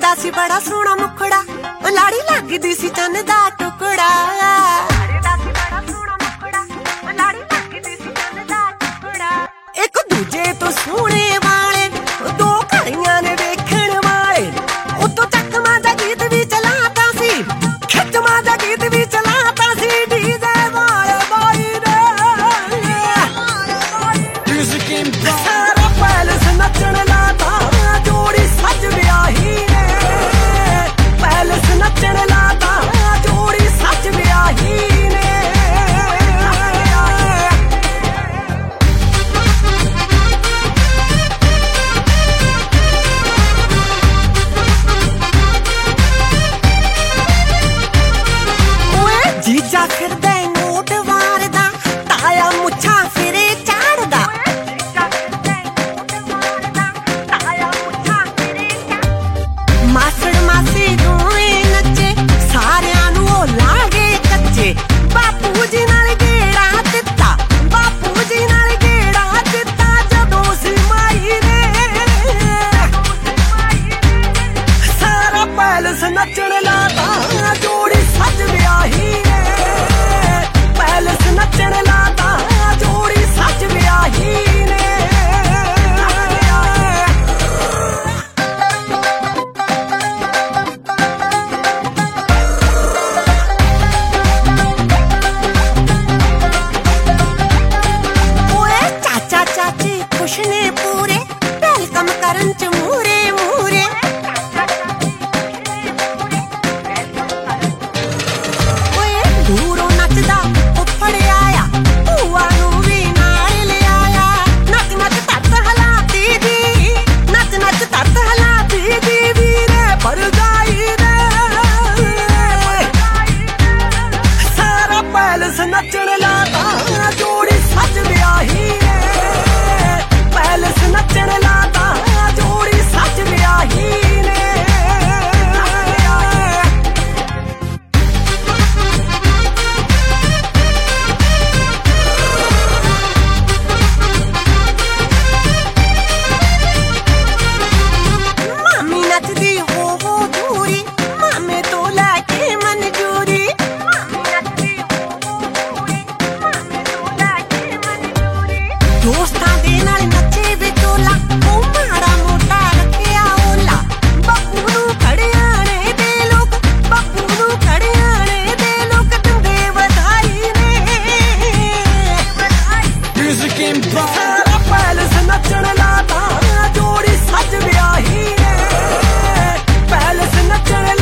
दा सी बड़ा सोहना मुखड़ा, लाड़ी लगदी सी चन्न दा टुकड़ा। एक दूजे तो सोहने वाले दो घड़ियां ने वेखण वाले, उतो चकमा दा गीत भी चलाता सी, खिचमा दा गीत भी चलाता सी। डीजे वाले बाई ने सारा पैलेस नचण लाता, जोड़ी सज ब्याही ने पैलेस नचण लाता, जोड़ी सज ब्याही ने। जीजा फिरदे नोट वारदा, ताया मुच्छा फिरे चाड़दा। मासड़ मासी दोवें नचे, सारियां नूं ओ लागे कच्चे। बापू जी नाल गेड़ा दित्ता, बापू जी नाल गेड़ा दित्ता, जदों सी माई ने सारा पैलेस नचण लाता, जोड़ी सज ब्याही ने पैलेस नचण लाता, जोड़ी सज ब्याही ने। ओए चाचा चाची खुश ने पूरे, वेलकम करन च मूरे मूरे। दूरों नचदा उप्पड़ आया, भूआ नूं भी नाल ले आया। नच नच तत्त हलाती दी, नच नच तत्त हलाती दी, वीरे भरजाई ने सारा पैलेस नचण लाता, जोड़ी सज ब्याही ने पैलेस नचण लाता, जोड़ी सज ब्याही ने। मामी नचदी हो दूरी, मामे तो लैके मंजूरी। दोस्तां दे नाल नचे विचोला, ओ माड़ा मोटा रखिया ओला। बापू नूं खड़ियाणे दे लोक, बापू नूं खड़ियाणे दे लोक, दिंदे वधाई ने सारा पैलेस नचण लाता, जोड़ी सज ब्याही ने पैलेस नचण